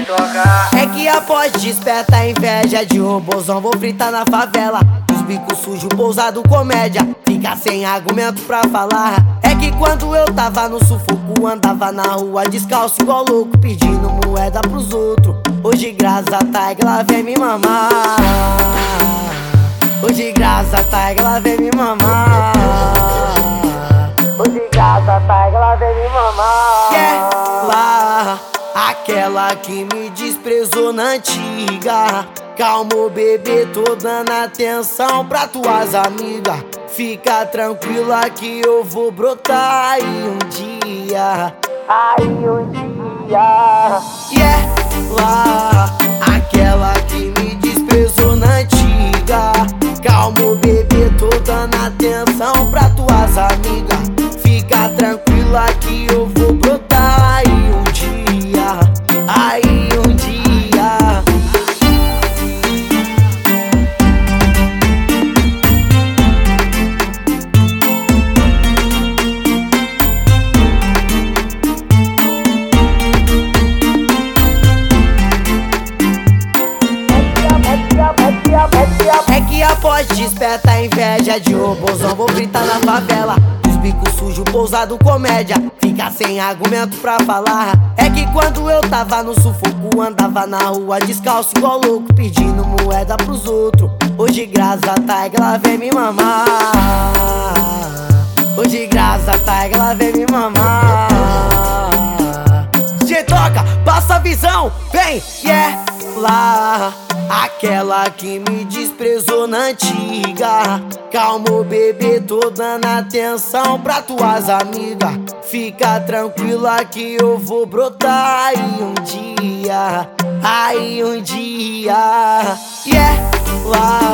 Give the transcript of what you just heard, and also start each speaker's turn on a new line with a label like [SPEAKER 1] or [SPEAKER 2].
[SPEAKER 1] É que após desperta a inveja de robôzão, vou fritar na favela. Os bicos sujos, pousado comédia, fica sem argumento pra falar. É que quando eu tava no sufoco, andava na rua descalço igual louco, pedindo moeda pros outros. Hoje graças a Tiger ela vem me mamar. Hoje graças a Tiger ela vem me mamar. Hoje graças a Tiger ela vem me mamar. Ela, aquela que me desprezou na antiga. Calma, bebê, tô dando atenção pra tuas amigas. Fica tranquila que eu vou brotar aí um dia. Aí um dia. Ela, aquela que me desprezou na antiga. Calma, bebê, tô dando atenção pra tuas amigas. Fica tranquila que eu vou brotar aí um dia. Aí um dia. É que após desperta a inveja de robôzão, vou fritar na favela. Os bicos sujos, pousado comédia, fica sem argumento pra falar. É que quando eu tava no sufoco, andava na rua descalço igual louco, pedindo moeda pros outros. Hoje graças a Tiger ela vem me mamar. Hoje graças a Tiger ela vem me mamar. Cê toca, passa a visão, vem, lá. Aquela que me desprezou na antiga. Calma, bebê, tô dando atenção pra tuas amigas. Fica tranquila que eu vou brotar aí um dia. Aí um dia. Ela,